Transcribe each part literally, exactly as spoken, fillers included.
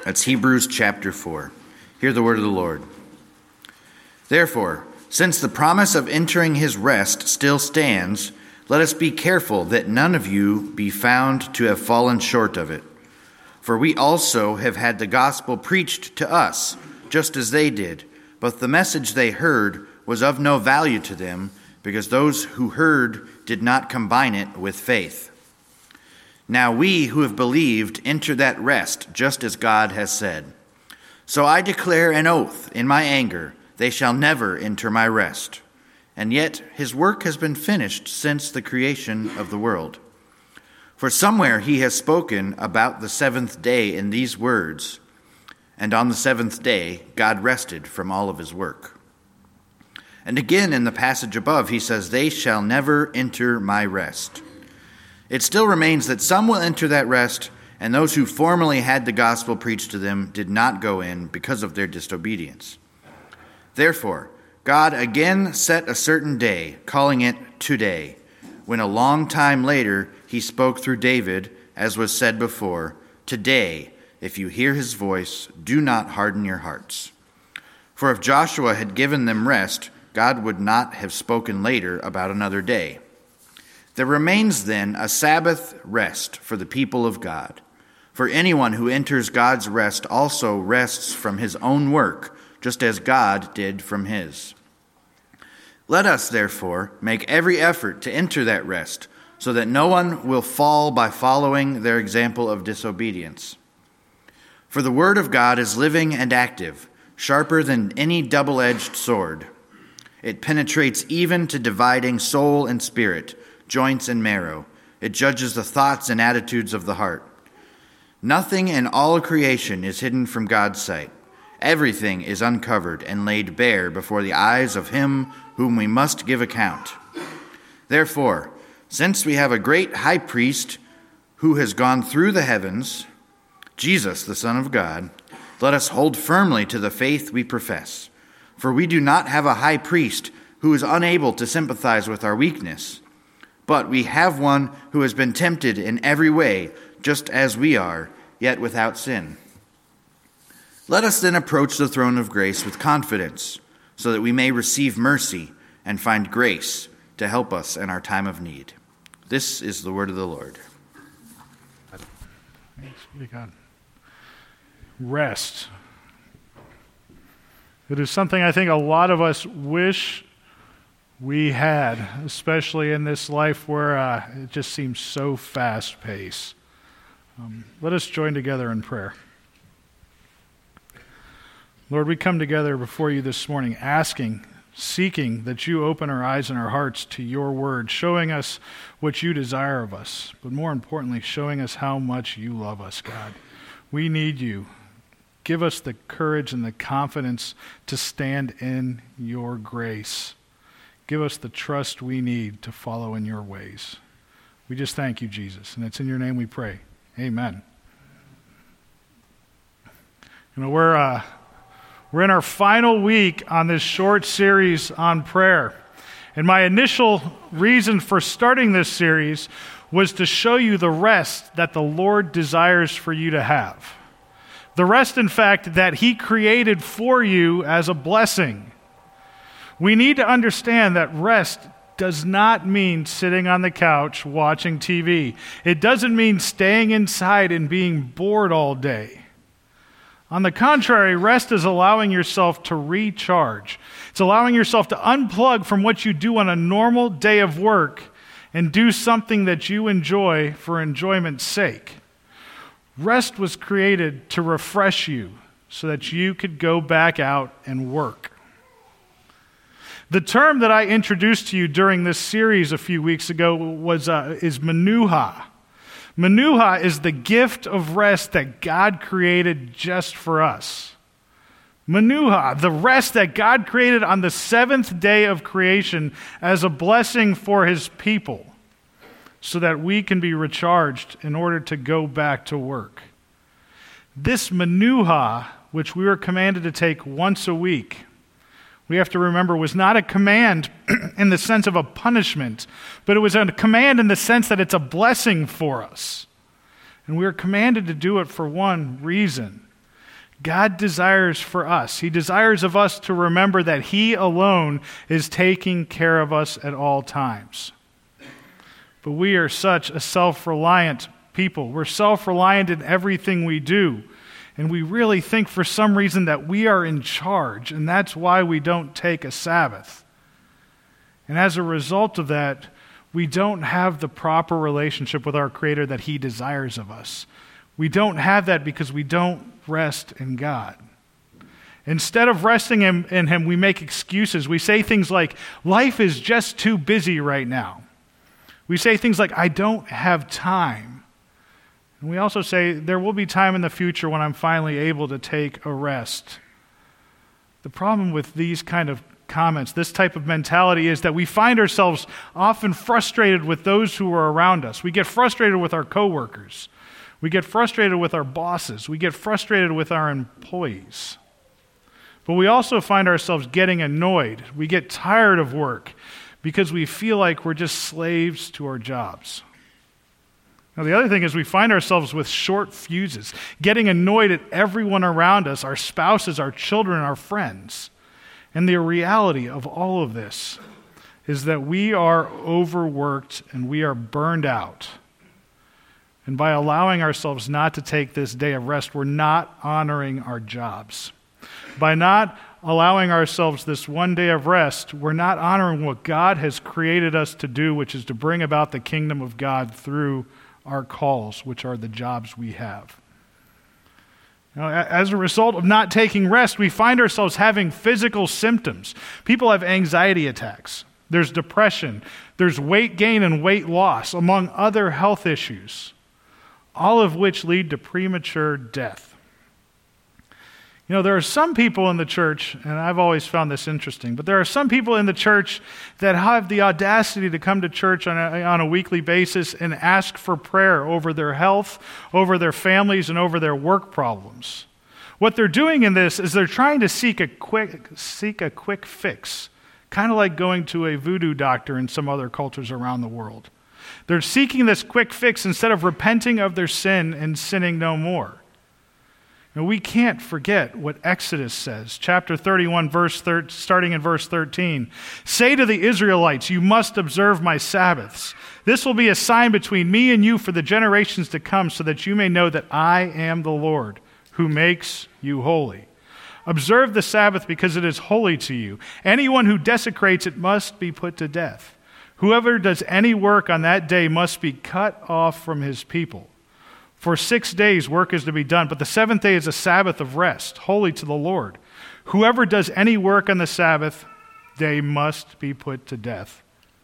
That's Hebrews chapter four. Hear the word of the Lord. Therefore, since the promise of entering his rest still stands, let us be careful that none of you be found to have fallen short of it. For we also have had the gospel preached to us, just as they did, but the message they heard was of no value to them, because those who heard did not combine it with faith. Now we who have believed enter that rest, just as God has said. So I declare an oath in my anger, they shall never enter my rest. And yet his work has been finished since the creation of the world. For somewhere he has spoken about the seventh day in these words, and on the seventh day God rested from all of his work. And again in the passage above he says, they shall never enter my rest. It still remains that some will enter that rest, and those who formerly had the gospel preached to them did not go in because of their disobedience. Therefore, God again set a certain day, calling it today, when a long time later he spoke through David, as was said before, today, if you hear his voice, do not harden your hearts. For if Joshua had given them rest, God would not have spoken later about another day. There remains then a Sabbath rest for the people of God. For anyone who enters God's rest also rests from his own work, just as God did from his. Let us, therefore, make every effort to enter that rest, so that no one will fall by following their example of disobedience. For the word of God is living and active, sharper than any double-edged sword. It penetrates even to dividing soul and spirit, joints and marrow. It judges the thoughts and attitudes of the heart. Nothing in all creation is hidden from God's sight. Everything is uncovered and laid bare before the eyes of him whom we must give account. Therefore, since we have a great high priest who has gone through the heavens, Jesus, the Son of God, let us hold firmly to the faith we profess. For we do not have a high priest who is unable to sympathize with our weakness, but we have one who has been tempted in every way, just as we are, yet without sin. Let us then approach the throne of grace with confidence, so that we may receive mercy and find grace to help us in our time of need. This is the word of the Lord. Thanks be God. Rest. It is something I think a lot of us wish we had, especially in this life where uh, it just seems so fast-paced. Um, let us join together in prayer. Lord, we come together before you this morning asking, seeking that you open our eyes and our hearts to your word, showing us what you desire of us, but more importantly, showing us how much you love us, God. We need you. Give us the courage and the confidence to stand in your grace. Give us the trust we need to follow in your ways. We just thank you, Jesus, and it's in your name we pray. Amen. You know, we're uh, we're in our final week on this short series on prayer. And my initial reason for starting this series was to show you the rest that the Lord desires for you to have. The rest, in fact, that he created for you as a blessing. We need to understand that rest does not mean sitting on the couch watching T V. It doesn't mean staying inside and being bored all day. On the contrary, rest is allowing yourself to recharge. It's allowing yourself to unplug from what you do on a normal day of work and do something that you enjoy for enjoyment's sake. Rest was created to refresh you so that you could go back out and work. The term that I introduced to you during this series a few weeks ago was uh, is menuha. Menuha is the gift of rest that God created just for us. Menuha, the rest that God created on the seventh day of creation as a blessing for his people, so that we can be recharged in order to go back to work. This menuha, which we were commanded to take once a week, we have to remember was not a command in the sense of a punishment, but it was a command in the sense that it's a blessing for us. And we are commanded to do it for one reason. God desires for us. He desires of us to remember that He alone is taking care of us at all times. But we are such a self-reliant people. We're self-reliant in everything we do. And we really think for some reason that we are in charge, and that's why we don't take a Sabbath. And as a result of that, we don't have the proper relationship with our Creator that He desires of us. We don't have that because we don't rest in God. Instead of resting in, in Him, we make excuses. We say things like, life is just too busy right now. We say things like, I don't have time. And we also say, there will be time in the future when I'm finally able to take a rest. The problem with these kind of comments, this type of mentality, is that we find ourselves often frustrated with those who are around us. We get frustrated with our coworkers. We get frustrated with our bosses. We get frustrated with our employees. But we also find ourselves getting annoyed. We get tired of work because we feel like we're just slaves to our jobs. Now, the other thing is we find ourselves with short fuses, getting annoyed at everyone around us, our spouses, our children, our friends. And the reality of all of this is that we are overworked and we are burned out. And by allowing ourselves not to take this day of rest, we're not honoring our jobs. By not allowing ourselves this one day of rest, we're not honoring what God has created us to do, which is to bring about the kingdom of God through our calls, which are the jobs we have. Now, as a result of not taking rest, we find ourselves having physical symptoms. People have anxiety attacks. There's depression. There's weight gain and weight loss, among other health issues, all of which lead to premature death. You know, there are some people in the church, and I've always found this interesting, but there are some people in the church that have the audacity to come to church on a, on a weekly basis and ask for prayer over their health, over their families, and over their work problems. What they're doing in this is they're trying to seek a quick, seek a quick fix, kind of like going to a voodoo doctor in some other cultures around the world. They're seeking this quick fix instead of repenting of their sin and sinning no more. Now, we can't forget what Exodus says, chapter thirty-one, verse thir- starting in verse thirteen. Say to the Israelites, you must observe my Sabbaths. This will be a sign between me and you for the generations to come, so that you may know that I am the Lord, who makes you holy. Observe the Sabbath because it is holy to you. Anyone who desecrates it must be put to death. Whoever does any work on that day must be cut off from his people. For six days work is to be done, but the seventh day is a Sabbath of rest, holy to the Lord. Whoever does any work on the Sabbath day must be put to death.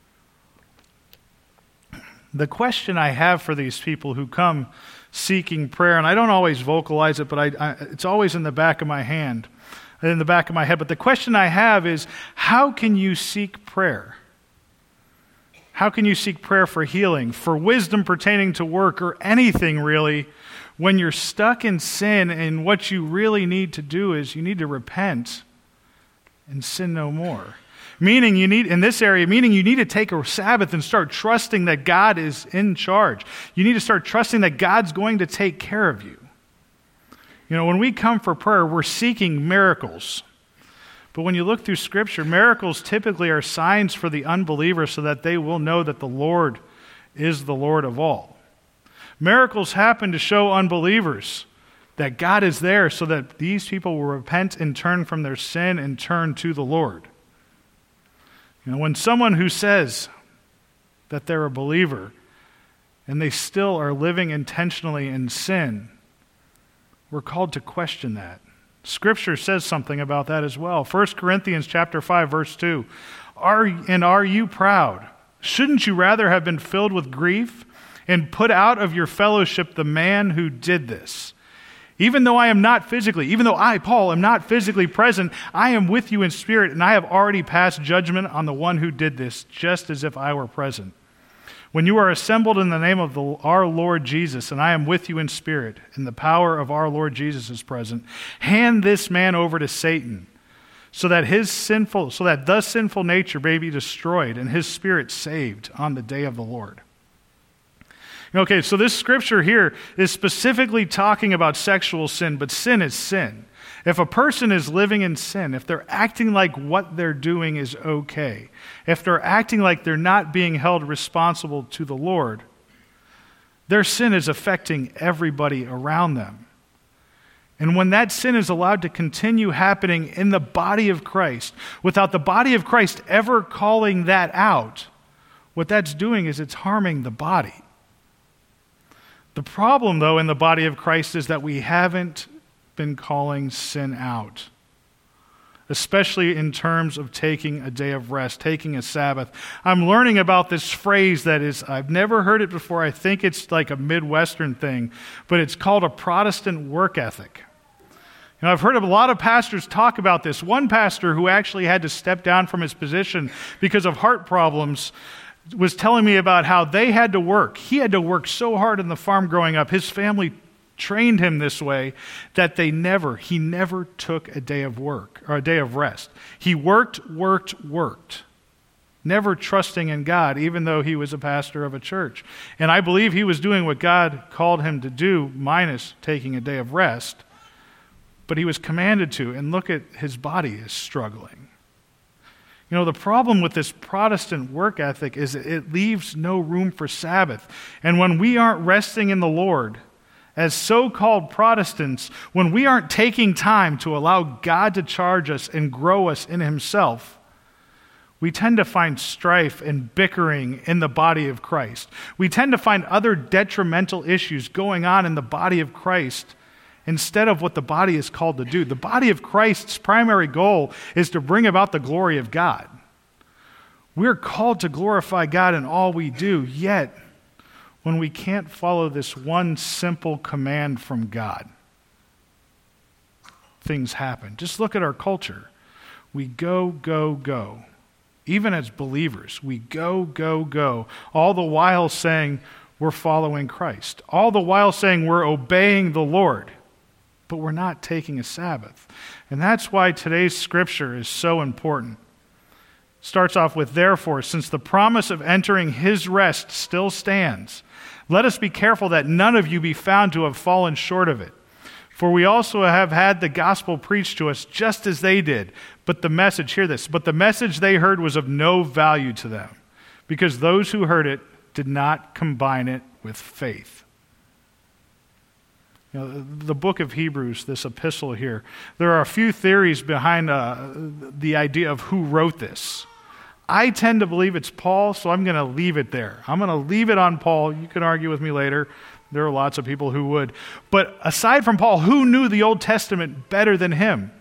The question I have for these people who come seeking prayer, and I don't always vocalize it, but I, I, it's always in the back of my hand, in the back of my head. But the question I have is, how can you seek prayer? How can you seek prayer for healing, for wisdom pertaining to work, or anything really, when you're stuck in sin and what you really need to do is you need to repent and sin no more? Meaning you need, in this area, meaning you need to take a Sabbath and start trusting that God is in charge. You need to start trusting that God's going to take care of you. You know, when we come for prayer, we're seeking miracles. But when you look through Scripture, miracles typically are signs for the unbeliever so that they will know that the Lord is the Lord of all. Miracles happen to show unbelievers that God is there so that these people will repent and turn from their sin and turn to the Lord. You know, when someone who says that they're a believer and they still are living intentionally in sin, we're called to question that. Scripture says something about that as well. First Corinthians chapter five, verse two. Are, and are you proud? Shouldn't you rather have been filled with grief and put out of your fellowship the man who did this? Even though I am not physically, even though I, Paul, am not physically present, I am with you in spirit, and I have already passed judgment on the one who did this, just as if I were present. When you are assembled in the name of the, our Lord Jesus, and I am with you in spirit, and the power of our Lord Jesus is present, hand this man over to Satan, so that his sinful, so that the sinful nature may be destroyed, and his spirit saved on the day of the Lord. Okay, so this scripture here is specifically talking about sexual sin, but sin is sin. If a person is living in sin, if they're acting like what they're doing is okay, if they're acting like they're not being held responsible to the Lord, their sin is affecting everybody around them. And when that sin is allowed to continue happening in the body of Christ, without the body of Christ ever calling that out, what that's doing is it's harming the body. The problem, though, in the body of Christ is that we haven't been calling sin out, especially in terms of taking a day of rest, taking a Sabbath. I'm learning about this phrase that is, I've never heard it before. I think it's like a Midwestern thing, but it's called a Protestant work ethic. You know, I've heard a lot of pastors talk about this. One pastor who actually had to step down from his position because of heart problems was telling me about how they had to work. He had to work so hard in the farm growing up. His family trained him this way that they never, he never took a day of work or a day of rest. He worked, worked, worked, never trusting in God, even though he was a pastor of a church. And I believe he was doing what God called him to do, minus taking a day of rest, but he was commanded to. And look at his body is struggling. You know, the problem with this Protestant work ethic is it leaves no room for Sabbath. And when we aren't resting in the Lord, as so-called Protestants, when we aren't taking time to allow God to charge us and grow us in himself, we tend to find strife and bickering in the body of Christ. We tend to find other detrimental issues going on in the body of Christ instead of what the body is called to do. The body of Christ's primary goal is to bring about the glory of God. We're called to glorify God in all we do, yet when we can't follow this one simple command from God, things happen. Just look at our culture. We go, go, go. Even as believers, we go, go, go, all the while saying we're following Christ, all the while saying we're obeying the Lord, but we're not taking a Sabbath. And that's why today's scripture is so important. Starts off with, therefore, since the promise of entering his rest still stands, let us be careful that none of you be found to have fallen short of it. For we also have had the gospel preached to us just as they did. But the message, hear this, but the message they heard was of no value to them, because those who heard it did not combine it with faith. You know, the book of Hebrews, this epistle here, there are a few theories behind uh, the idea of who wrote this. I tend to believe it's Paul, so I'm going to leave it there. I'm going to leave it on Paul. You can argue with me later. There are lots of people who would. But aside from Paul, who knew the Old Testament better than him?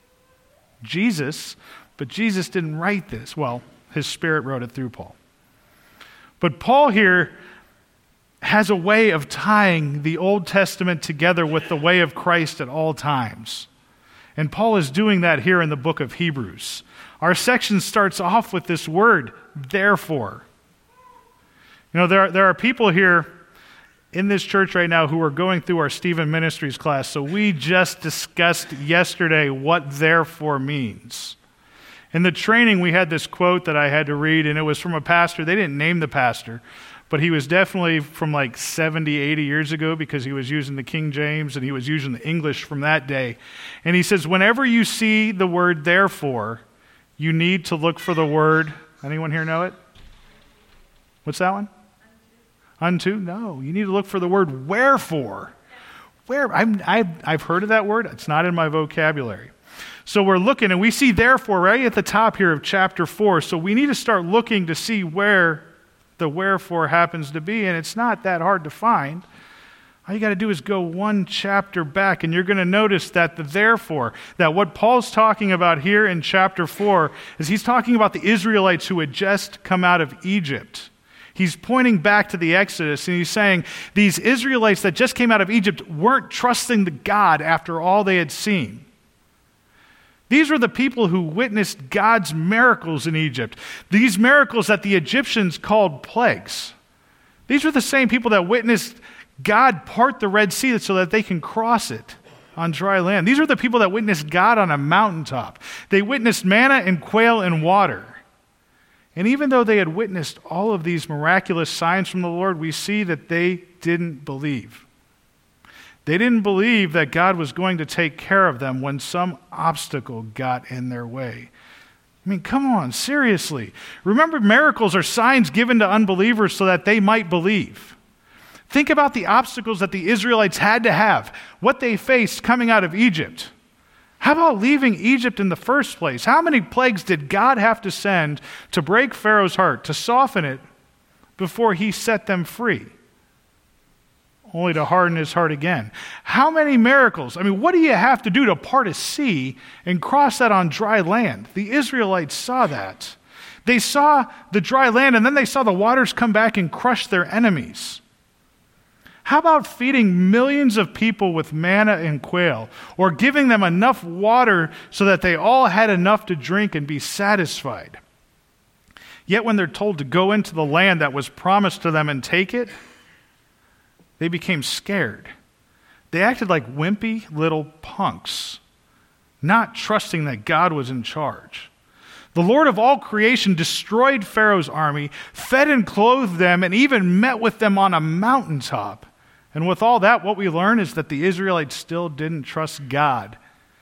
Jesus. But Jesus didn't write this. Well, his Spirit wrote it through Paul. But Paul here has a way of tying the Old Testament together with the way of Christ at all times. And Paul is doing that here in the book of Hebrews. Our section starts off with this word, therefore. You know, there are, there are people here in this church right now who are going through our Stephen Ministries class. So we just discussed yesterday what therefore means. In the training, we had this quote that I had to read, and it was from a pastor. They didn't name the pastor, but he was definitely from like seventy, eighty years ago because he was using the King James and he was using the English from that day. And he says, whenever you see the word therefore, you need to look for the word, anyone here know it? What's that one? Unto? Unto? No, you need to look for the word wherefore. Where? I'm, I've, I've heard of that word. It's not in my vocabulary. So we're looking, and we see therefore right at the top here of chapter four. So we need to start looking to see where the wherefore happens to be, and it's not that hard to find. All you got to do is go one chapter back, and you're going to notice that the therefore, that what Paul's talking about here in chapter four is he's talking about the Israelites who had just come out of Egypt. He's pointing back to the Exodus, and he's saying these Israelites that just came out of Egypt weren't trusting the God after all they had seen. These were the people who witnessed God's miracles in Egypt. These miracles that the Egyptians called plagues. These were the same people that witnessed God part the Red Sea so that they can cross it on dry land. These are the people that witnessed God on a mountaintop. They witnessed manna and quail and water. And even though they had witnessed all of these miraculous signs from the Lord, we see that they didn't believe. They didn't believe that God was going to take care of them when some obstacle got in their way. I mean, come on, seriously. Remember, miracles are signs given to unbelievers so that they might believe. Think about the obstacles that the Israelites had to have, what they faced coming out of Egypt. How about leaving Egypt in the first place? How many plagues did God have to send to break Pharaoh's heart, to soften it before he set them free? Only to harden his heart again. How many miracles? I mean, what do you have to do to part a sea and cross that on dry land? The Israelites saw that. They saw the dry land, and then they saw the waters come back and crush their enemies. How about feeding millions of people with manna and quail, or giving them enough water so that they all had enough to drink and be satisfied? Yet when they're told to go into the land that was promised to them and take it, they became scared. They acted like wimpy little punks, not trusting that God was in charge. The Lord of all creation destroyed Pharaoh's army, fed and clothed them, and even met with them on a mountaintop. And with all that, what we learn is that the Israelites still didn't trust God,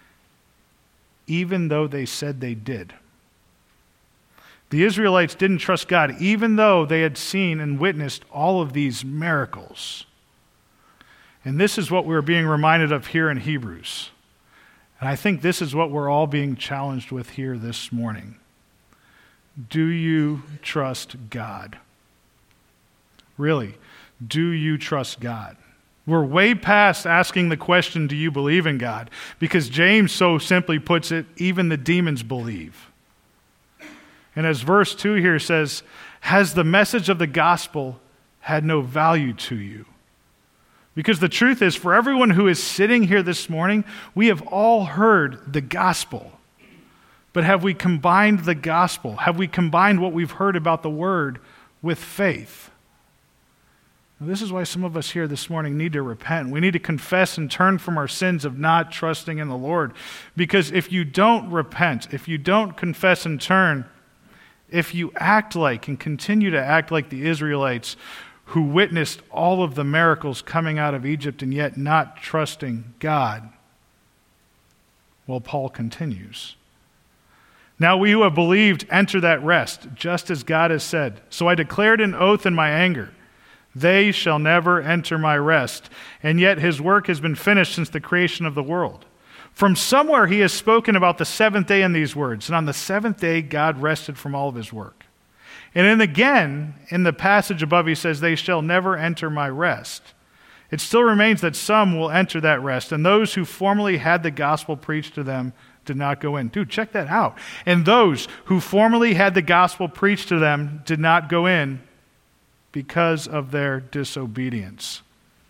even though they said they did. The Israelites didn't trust God, even though they had seen and witnessed all of these miracles. And this is what we're being reminded of here in Hebrews. And I think this is what we're all being challenged with here this morning. Do you trust God? Really, do you trust God? We're way past asking the question, do you believe in God? Because James so simply puts it, even the demons believe. And as verse two here says, has the message of the gospel had no value to you? Because the truth is, for everyone who is sitting here this morning, we have all heard the gospel. But have we combined the gospel? Have we combined what we've heard about the word with faith? Now, this is why some of us here this morning need to repent. We need to confess and turn from our sins of not trusting in the Lord. Because if you don't repent, if you don't confess and turn, if you act like and continue to act like the Israelites who witnessed all of the miracles coming out of Egypt and yet not trusting God, well, Paul continues. Now we who have believed enter that rest, just as God has said. So I declared an oath in my anger, they shall never enter my rest. And yet his work has been finished since the creation of the world. From somewhere he has spoken about the seventh day in these words, and on the seventh day God rested from all of his work. And then again, in the passage above, he says, they shall never enter my rest. It still remains that some will enter that rest, and those who formerly had the gospel preached to them did not go in. Dude, check that out. And those who formerly had the gospel preached to them did not go in because of their disobedience.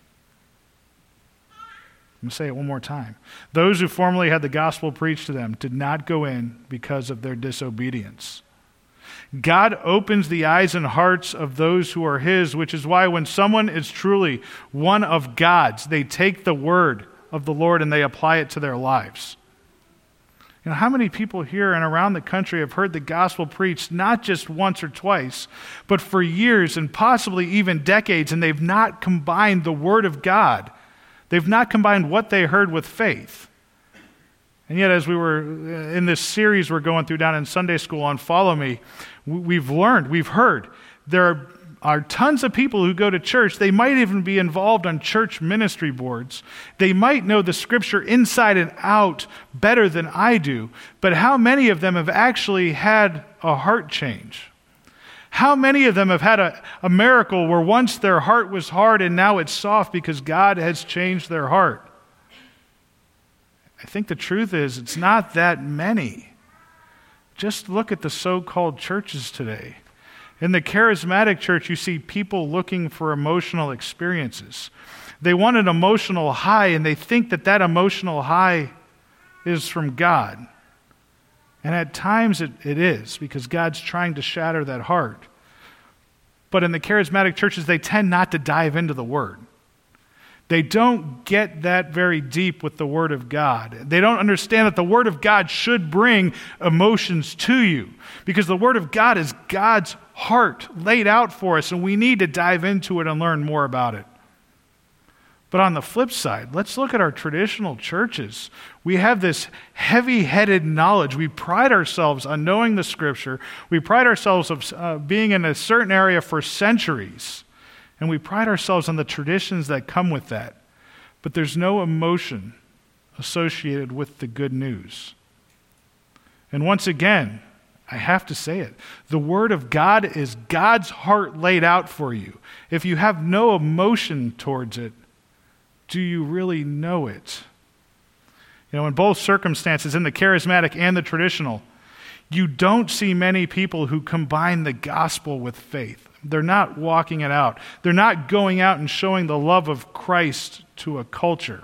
I'm going to say it one more time. Those who formerly had the gospel preached to them did not go in because of their disobedience. God opens the eyes and hearts of those who are his, which is why when someone is truly one of God's, they take the word of the Lord and they apply it to their lives. You know, how many people here and around the country have heard the gospel preached not just once or twice, but for years and possibly even decades, and they've not combined the word of God. They've not combined what they heard with faith. And yet, as we were in this series we're going through down in Sunday school on Follow Me, we've learned, we've heard, there are, are tons of people who go to church. They might even be involved on church ministry boards. They might know the scripture inside and out better than I do. But how many of them have actually had a heart change? How many of them have had a, a miracle where once their heart was hard and now it's soft because God has changed their heart? I think the truth is it's not that many. Just look at the so-called churches today. In the charismatic church, you see people looking for emotional experiences. They want an emotional high, and they think that that emotional high is from God. And at times it, it is, because God's trying to shatter that heart. But in the charismatic churches, they tend not to dive into the Word. They don't get that very deep with the Word of God. They don't understand that the Word of God should bring emotions to you, because the Word of God is God's heart laid out for us, and we need to dive into it and learn more about it. But on the flip side, let's look at our traditional churches. We have this heavy-headed knowledge. We pride ourselves on knowing the Scripture. We pride ourselves of uh, being in a certain area for centuries. And we pride ourselves on the traditions that come with that. But there's no emotion associated with the good news. And once again, I have to say it. The Word of God is God's heart laid out for you. If you have no emotion towards it, do you really know it? You know, in both circumstances, in the charismatic and the traditional, you don't see many people who combine the gospel with faith. They're not walking it out. They're not going out and showing the love of Christ to a culture.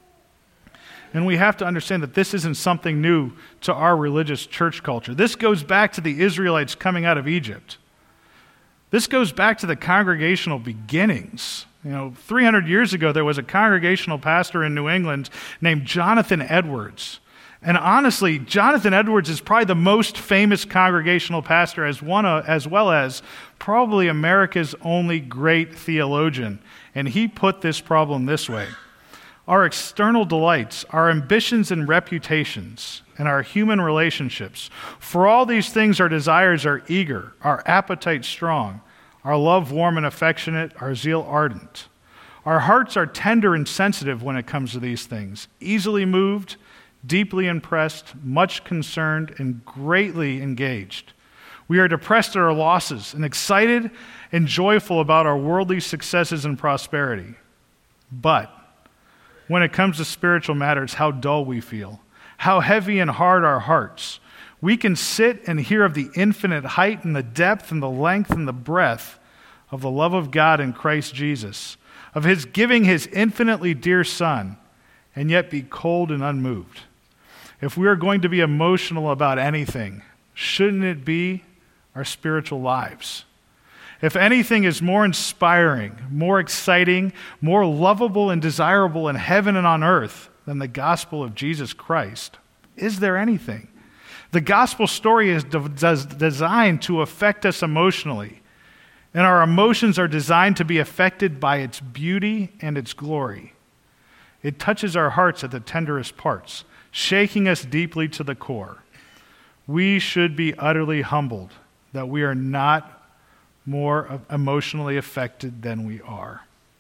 And we have to understand that this isn't something new to our religious church culture. This goes back to the Israelites coming out of Egypt. This goes back to the congregational beginnings. You know, three hundred years ago, there was a congregational pastor in New England named Jonathan Edwards. And honestly, Jonathan Edwards is probably the most famous congregational pastor as one, uh, as well as probably America's only great theologian. And he put this problem this way. Our external delights, our ambitions and reputations, and our human relationships, for all these things our desires are eager, our appetite strong, our love warm and affectionate, our zeal ardent. Our hearts are tender and sensitive when it comes to these things, easily moved, deeply impressed, much concerned, and greatly engaged. We are depressed at our losses and excited and joyful about our worldly successes and prosperity. But when it comes to spiritual matters, how dull we feel, how heavy and hard our hearts. We can sit and hear of the infinite height and the depth and the length and the breadth of the love of God in Christ Jesus, of his giving his infinitely dear Son, and yet be cold and unmoved. If we are going to be emotional about anything, shouldn't it be our spiritual lives? If anything is more inspiring, more exciting, more lovable and desirable in heaven and on earth than the gospel of Jesus Christ, is there anything? The gospel story is de- des- designed to affect us emotionally, and our emotions are designed to be affected by its beauty and its glory. It touches our hearts at the tenderest parts, shaking us deeply to the core. We should be utterly humbled that we are not more emotionally affected than we are.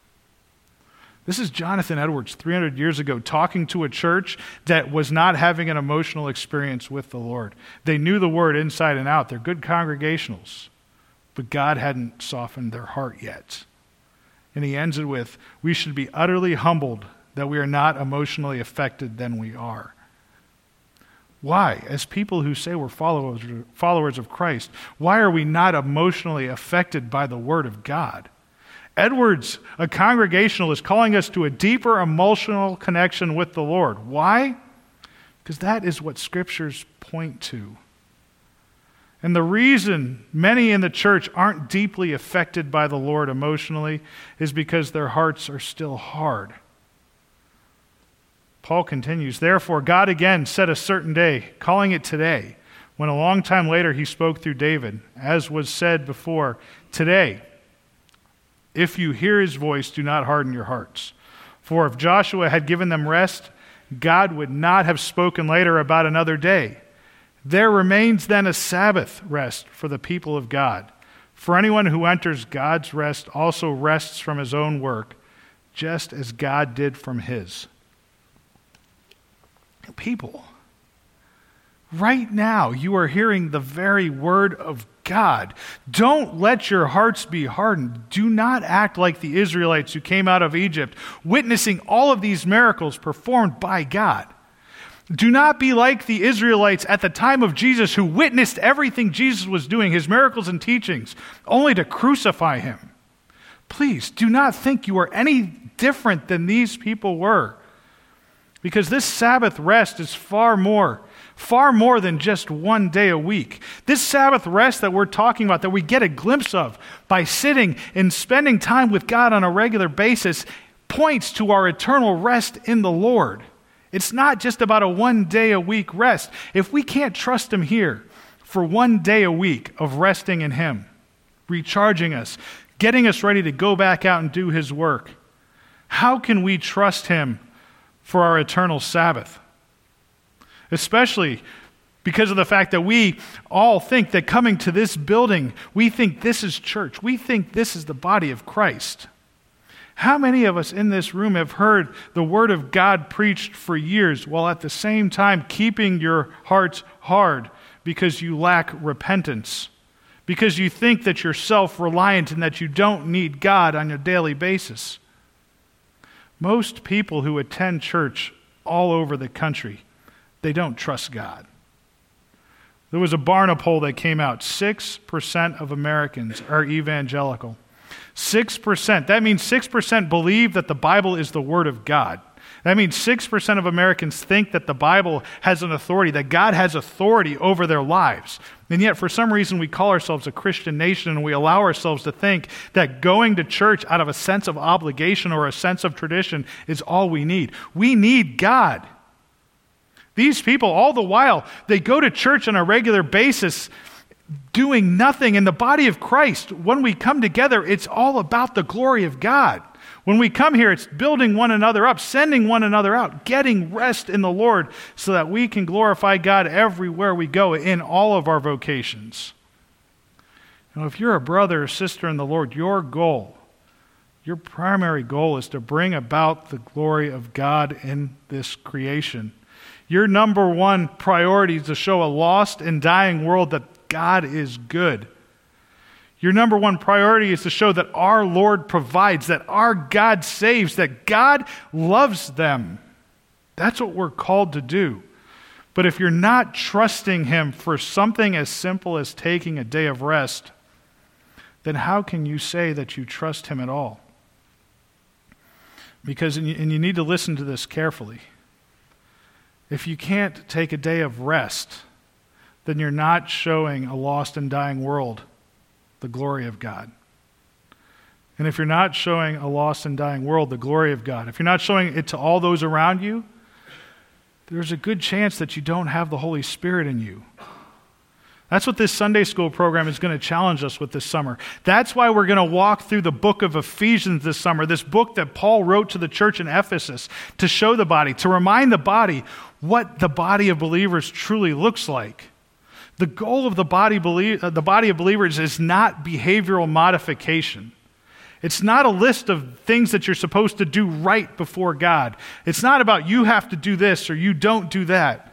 This is Jonathan Edwards three hundred years ago talking to a church that was not having an emotional experience with the Lord. They knew the word inside and out. They're good congregationals, but God hadn't softened their heart yet. And he ends it with, we should be utterly humbled that we are not emotionally affected than we are. Why? As people who say we're followers, followers of Christ, why are we not emotionally affected by the Word of God? Edwards, a congregational, is calling us to a deeper emotional connection with the Lord. Why? Because that is what Scriptures point to. And the reason many in the church aren't deeply affected by the Lord emotionally is because their hearts are still hard. Paul continues, therefore God again set a certain day, calling it today, when a long time later he spoke through David, as was said before, today, if you hear his voice, do not harden your hearts. For if Joshua had given them rest, God would not have spoken later about another day. There remains then a Sabbath rest for the people of God. For anyone who enters God's rest also rests from his own work, just as God did from his. People, right now you are hearing the very word of God. Don't let your hearts be hardened. Do not act like the Israelites who came out of Egypt, witnessing all of these miracles performed by God. Do not be like the Israelites at the time of Jesus who witnessed everything Jesus was doing, his miracles and teachings, only to crucify him. Please, do not think you are any different than these people were. Because this Sabbath rest is far more, far more than just one day a week. This Sabbath rest that we're talking about, that we get a glimpse of by sitting and spending time with God on a regular basis, points to our eternal rest in the Lord. It's not just about a one day a week rest. If we can't trust him here for one day a week of resting in him, recharging us, getting us ready to go back out and do his work, How can we trust him for our eternal Sabbath? Especially because of the fact that we all think that coming to this building, we think this is church. We think this is the body of Christ. How many of us in this room have heard the word of God preached for years while at the same time keeping your hearts hard because you lack repentance, because you think that you're self-reliant and that you don't need God on a daily basis? Most people who attend church all over the country, they don't trust God. There was a Barna poll that came out. six percent of Americans are evangelical. six percent. That means six percent believe that the Bible is the Word of God. That means six percent of Americans think that the Bible has an authority, that God has authority over their lives. And yet, for some reason, we call ourselves a Christian nation and we allow ourselves to think that going to church out of a sense of obligation or a sense of tradition is all we need. We need God. These people, all the while, they go to church on a regular basis doing nothing. In the body of Christ, when we come together, it's all about the glory of God. When we come here, it's building one another up, sending one another out, getting rest in the Lord so that we can glorify God everywhere we go in all of our vocations. You know, if you're a brother or sister in the Lord, your goal, your primary goal is to bring about the glory of God in this creation. Your number one priority is to show a lost and dying world that God is good. Your number one priority is to show that our Lord provides, that our God saves, that God loves them. That's what we're called to do. But if you're not trusting him for something as simple as taking a day of rest, then how can you say that you trust him at all? Because, and you need to listen to this carefully, if you can't take a day of rest, then you're not showing a lost and dying world the glory of God. And if you're not showing a lost and dying world the glory of God, if you're not showing it to all those around you, there's a good chance that you don't have the Holy Spirit in you. That's what this Sunday school program is going to challenge us with this summer. That's why we're going to walk through the book of Ephesians this summer, this book that Paul wrote to the church in Ephesus to show the body, to remind the body what the body of believers truly looks like. The goal of the body, belie- the body of believers is not behavioral modification. It's not a list of things that you're supposed to do right before God. It's not about you have to do this or you don't do that.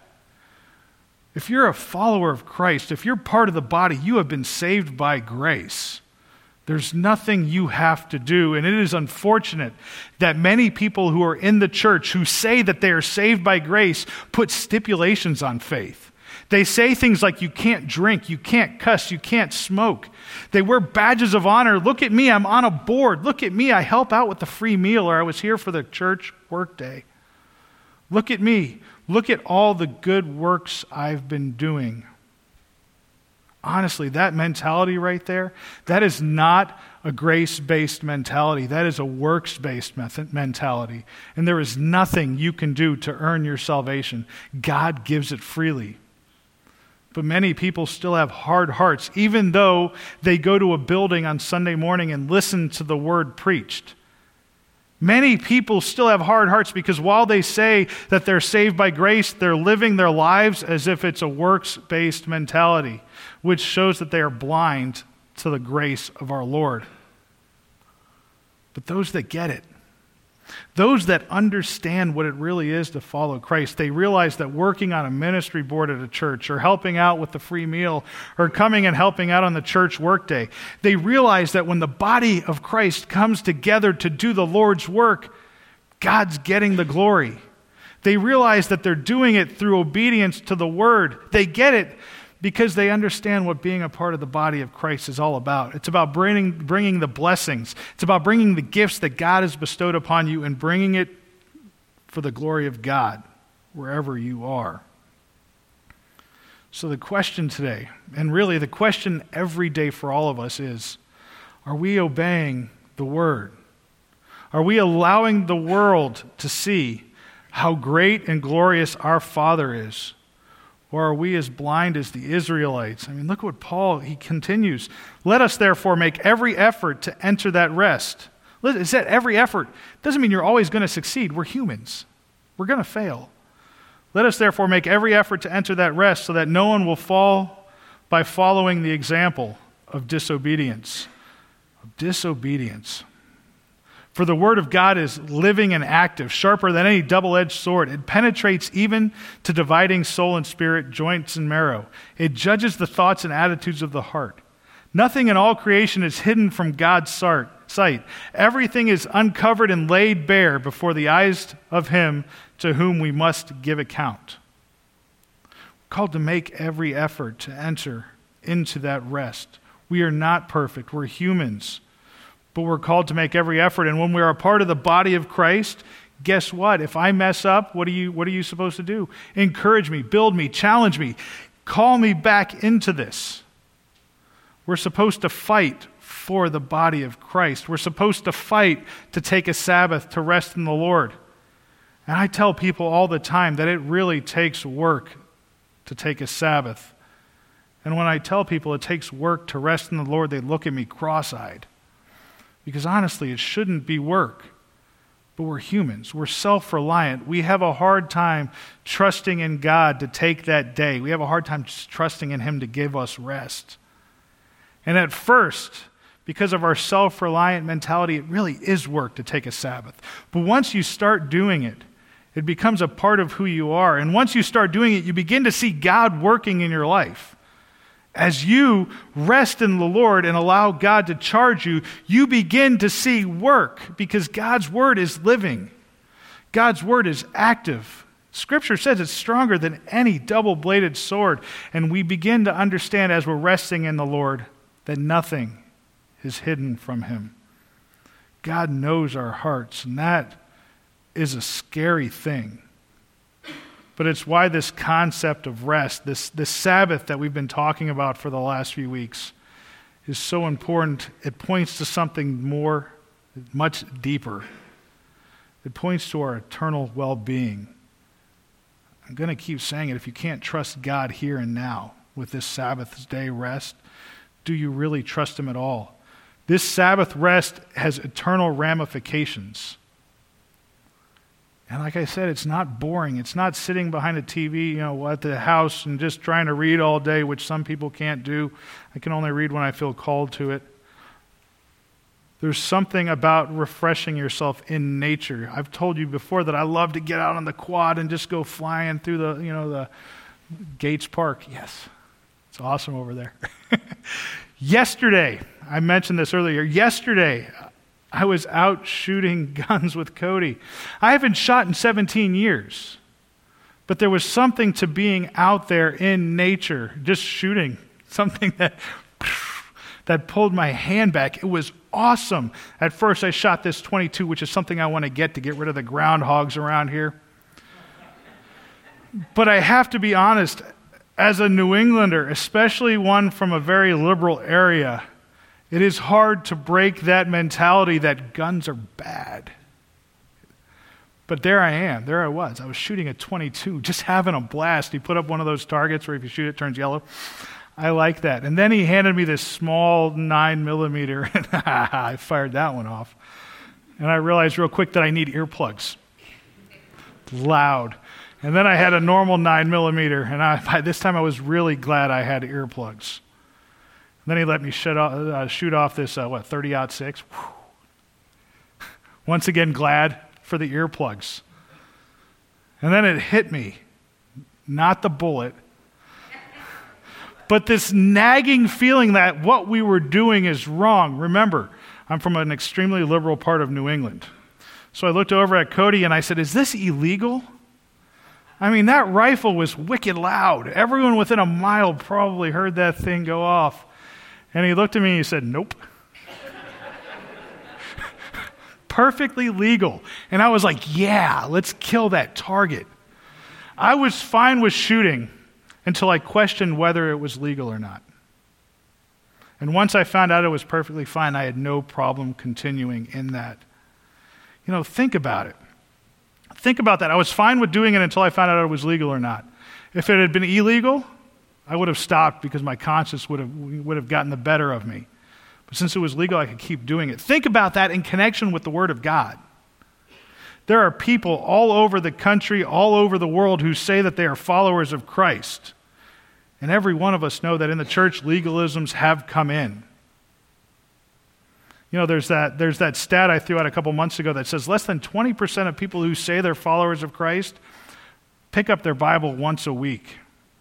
If you're a follower of Christ, if you're part of the body, you have been saved by grace. There's nothing you have to do, and it is unfortunate that many people who are in the church who say that they are saved by grace put stipulations on faith. They say things like you can't drink, you can't cuss, you can't smoke. They wear badges of honor. Look at me, I'm on a board. Look at me, I help out with the free meal, or I was here for the church work day. Look at me. Look at all the good works I've been doing. Honestly, that mentality right there, that is not a grace-based mentality. That is a works-based mentality. And there is nothing you can do to earn your salvation. God gives it freely. But many people still have hard hearts, even though they go to a building on Sunday morning and listen to the word preached. Many people still have hard hearts because while they say that they're saved by grace, they're living their lives as if it's a works-based mentality, which shows that they are blind to the grace of our Lord. But those that get it, those that understand what it really is to follow Christ, they realize that working on a ministry board at a church or helping out with the free meal or coming and helping out on the church workday, they realize that when the body of Christ comes together to do the Lord's work, God's getting the glory. They realize that they're doing it through obedience to the word. They get it because they understand what being a part of the body of Christ is all about. It's about bringing, bringing the blessings. It's about bringing the gifts that God has bestowed upon you and bringing it for the glory of God wherever you are. So the question today, and really the question every day for all of us is, are we obeying the word? Are we allowing the world to see how great and glorious our Father is? Or are we as blind as the Israelites? I mean, look what Paul, he continues. Let us therefore make every effort to enter that rest, Listen, it said every effort. Doesn't mean you're always going to succeed. We're humans. We're going to fail. Let us therefore make every effort to enter that rest so that no one will fall by following the example of disobedience. Of disobedience. For the word of God is living and active, sharper than any double-edged sword. It penetrates even to dividing soul and spirit, joints and marrow. It judges the thoughts and attitudes of the heart. Nothing in all creation is hidden from God's sight. Everything is uncovered and laid bare before the eyes of him to whom we must give account. We're called to make every effort to enter into that rest. We are not perfect. We're humans. But we're called to make every effort. And when we are a part of the body of Christ, guess what? If I mess up, what are you, what are you supposed to do? Encourage me, build me, challenge me, call me back into this. We're supposed to fight for the body of Christ. We're supposed to fight to take a Sabbath, to rest in the Lord. And I tell people all the time that it really takes work to take a Sabbath. And when I tell people it takes work to rest in the Lord, they look at me cross-eyed. Because honestly, it shouldn't be work. But we're humans. We're self-reliant. We have a hard time trusting in God to take that day. We have a hard time trusting in him to give us rest. And at first, because of our self-reliant mentality, it really is work to take a Sabbath. But once you start doing it, it becomes a part of who you are. And once you start doing it, you begin to see God working in your life. As you rest in the Lord and allow God to charge you, you begin to see work because God's word is living. God's word is active. Scripture says it's stronger than any double-bladed sword. And we begin to understand as we're resting in the Lord that nothing is hidden from him. God knows our hearts, and that is a scary thing. But it's why this concept of rest, this, this Sabbath that we've been talking about for the last few weeks, is so important. It points to something more, much deeper. It points to our eternal well-being. I'm going to keep saying it. If you can't trust God here and now with this Sabbath day rest, do you really trust him at all? This Sabbath rest has eternal ramifications. And like I said, it's not boring. It's not sitting behind a T V, you know, at the house and just trying to read all day, which some people can't do. I can only read when I feel called to it. There's something about refreshing yourself in nature. I've told you before that I love to get out on the quad and just go flying through the, you know, the Gates Park. Yes, it's awesome over there. Yesterday, I mentioned this earlier, yesterday, I was out shooting guns with Cody. I haven't shot in seventeen years, but there was something to being out there in nature, just shooting, something that that pulled my hand back. It was awesome. At first, I shot this twenty-two, which is something I want to get to get rid of the groundhogs around here. But I have to be honest, as a New Englander, especially one from a very liberal area, it is hard to break that mentality that guns are bad. But there I am. There I was. I was shooting a twenty-two, just having a blast. He put up one of those targets where if you shoot it, it turns yellow. I like that. And then he handed me this small nine millimeter, and I fired that one off. And I realized real quick that I need earplugs. Loud. And then I had a normal nine millimeter, and I, by this time I was really glad I had earplugs. Then he let me shoot off, uh, shoot off this, uh, what, thirty aught six? Once again, glad for the earplugs. And then it hit me, not the bullet, but this nagging feeling that what we were doing is wrong. Remember, I'm from an extremely liberal part of New England. So I looked over at Cody and I said, is this illegal? I mean, that rifle was wicked loud. Everyone within a mile probably heard that thing go off. And he looked at me and he said, nope. Perfectly legal. And I was like, yeah, let's kill that target. I was fine with shooting until I questioned whether it was legal or not. And once I found out it was perfectly fine, I had no problem continuing in that. You know, think about it. Think about that. I was fine with doing it until I found out it was legal or not. If it had been illegal, I would have stopped because my conscience would have would have gotten the better of me. But since it was legal, I could keep doing it. Think about that in connection with the Word of God. There are people all over the country, all over the world who say that they are followers of Christ. And every one of us know that in the church, legalisms have come in. You know, there's that, there's that stat I threw out a couple months ago that says less than twenty percent of people who say they're followers of Christ pick up their Bible once a week.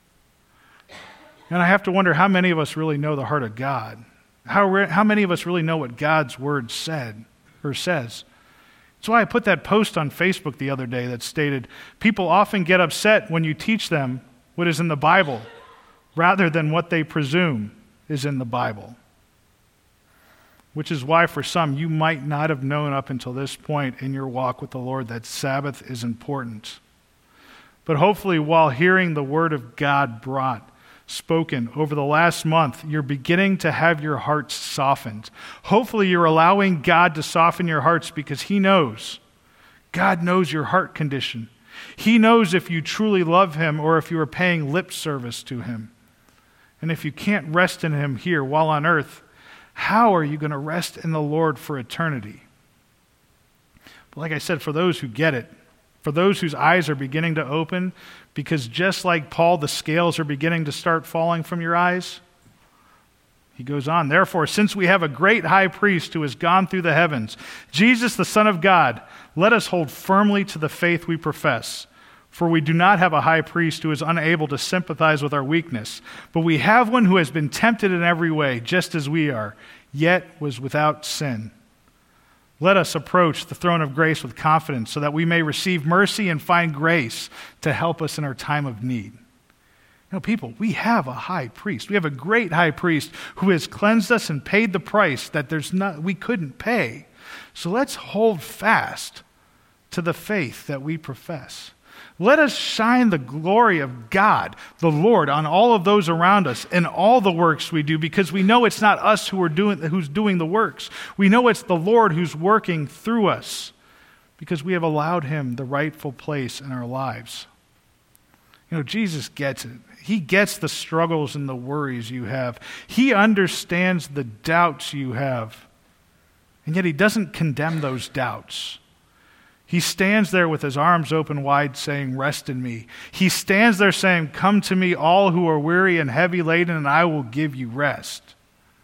And I have to wonder how many of us really know the heart of God. How, re- how many of us really know what God's Word said or says? That's why I put that post on Facebook the other day that stated, people often get upset when you teach them what is in the Bible rather than what they presume is in the Bible. Which is why for some, you might not have known up until this point in your walk with the Lord that Sabbath is important. But hopefully while hearing the Word of God brought, spoken over the last month, you're beginning to have your hearts softened. Hopefully you're allowing God to soften your hearts because He knows. God knows your heart condition. He knows if you truly love Him or if you are paying lip service to Him. And if you can't rest in Him here while on earth, how are you going to rest in the Lord for eternity? But like I said, for those who get it, for those whose eyes are beginning to open, because just like Paul, the scales are beginning to start falling from your eyes. He goes on, therefore, since we have a great high priest who has gone through the heavens, Jesus, the Son of God, let us hold firmly to the faith we profess. For we do not have a high priest who is unable to sympathize with our weakness, but we have one who has been tempted in every way, just as we are, yet was without sin. Let us approach the throne of grace with confidence so that we may receive mercy and find grace to help us in our time of need. You know, people, we have a high priest. We have a great high priest who has cleansed us and paid the price that there's not, we couldn't pay. So let's hold fast to the faith that we profess. Let us shine the glory of God, the Lord, on all of those around us in all the works we do, because we know it's not us who are doing, who's doing the works. We know it's the Lord who's working through us because we have allowed Him the rightful place in our lives. You know, Jesus gets it. He gets the struggles and the worries you have. He understands the doubts you have. And yet He doesn't condemn those doubts. He stands there with His arms open wide saying, rest in me. He stands there saying, come to me all who are weary and heavy laden, and I will give you rest.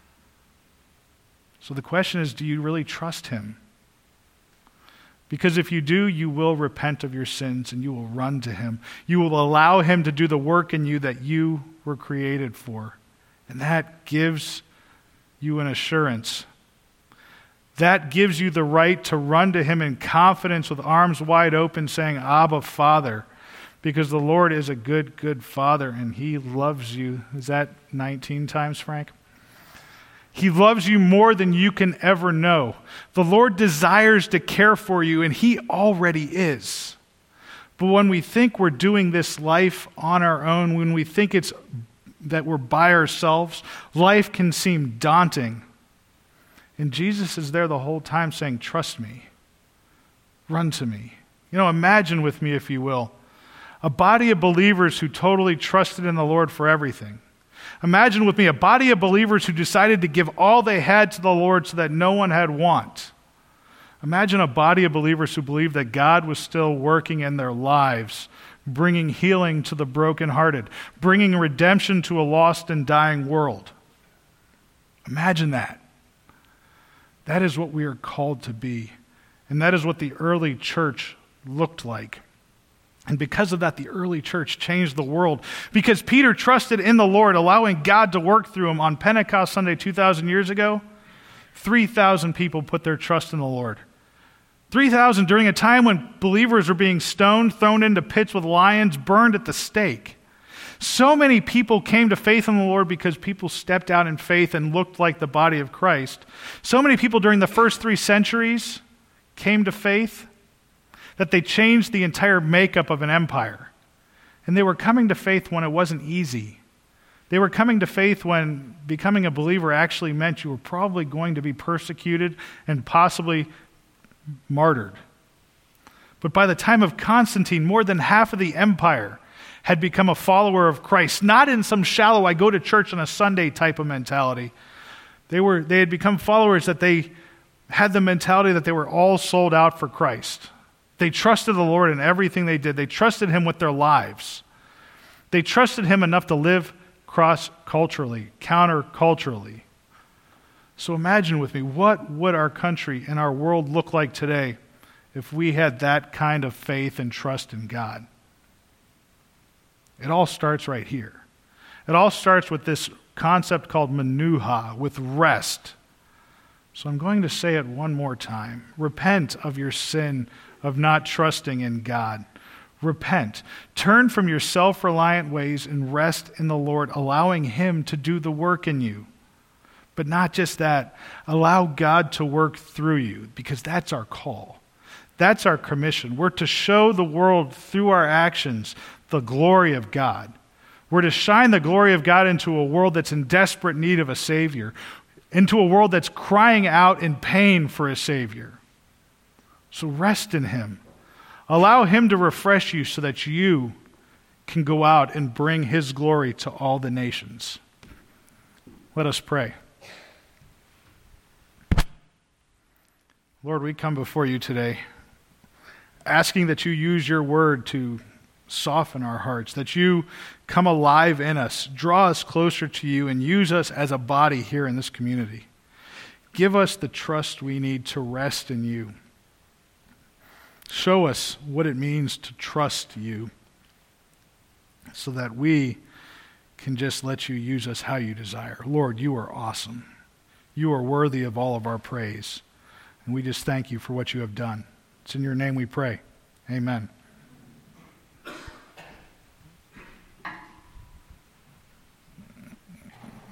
So the question is, do you really trust Him? Because if you do, you will repent of your sins and you will run to Him. You will allow Him to do the work in you that you were created for. And that gives you an assurance. That gives you the right to run to Him in confidence with arms wide open saying, Abba, Father, because the Lord is a good, good Father and He loves you. Is that nineteen times, Frank? He loves you more than you can ever know. The Lord desires to care for you, and He already is. But when we think we're doing this life on our own, when we think it's that we're by ourselves, life can seem daunting. And Jesus is there the whole time saying, trust me, run to me. You know, imagine with me, if you will, a body of believers who totally trusted in the Lord for everything. Imagine with me a body of believers who decided to give all they had to the Lord so that no one had want. Imagine a body of believers who believed that God was still working in their lives, bringing healing to the brokenhearted, bringing redemption to a lost and dying world. Imagine that. That is what we are called to be. And that is what the early church looked like. And because of that, the early church changed the world. Because Peter trusted in the Lord, allowing God to work through him on Pentecost Sunday two thousand years ago, three thousand people put their trust in the Lord. three thousand during a time when believers were being stoned, thrown into pits with lions, burned at the stake. So many people came to faith in the Lord because people stepped out in faith and looked like the body of Christ. So many people during the first three centuries came to faith that they changed the entire makeup of an empire. And they were coming to faith when it wasn't easy. They were coming to faith when becoming a believer actually meant you were probably going to be persecuted and possibly martyred. But by the time of Constantine, more than half of the empire had become a follower of Christ, not in some shallow, I go to church on a Sunday type of mentality, They were they had become followers that they had the mentality that they were all sold out for Christ. They trusted the Lord in everything they did. They trusted him with their lives. They trusted him enough to live cross-culturally, counter-culturally. So imagine with me, what would our country and our world look like today if we had that kind of faith and trust in God? It all starts right here. It all starts with this concept called menuha, with rest. So I'm going to say it one more time. Repent of your sin of not trusting in God. Repent. Turn from your self-reliant ways and rest in the Lord, allowing him to do the work in you. But not just that. Allow God to work through you, because that's our call. That's our commission. We're to show the world through our actions the glory of God. We're to shine the glory of God into a world that's in desperate need of a Savior, into a world that's crying out in pain for a Savior. So rest in him. Allow him to refresh you so that you can go out and bring his glory to all the nations. Let us pray. Lord, we come before you today asking that you use your word to soften our hearts, that you come alive in us, draw us closer to you, and use us as a body here in this community. Give us the trust we need to rest in you. Show us what it means to trust you so that we can just let you use us how you desire. Lord, you are awesome. You are worthy of all of our praise. And we just thank you for what you have done. It's in your name we pray. Amen.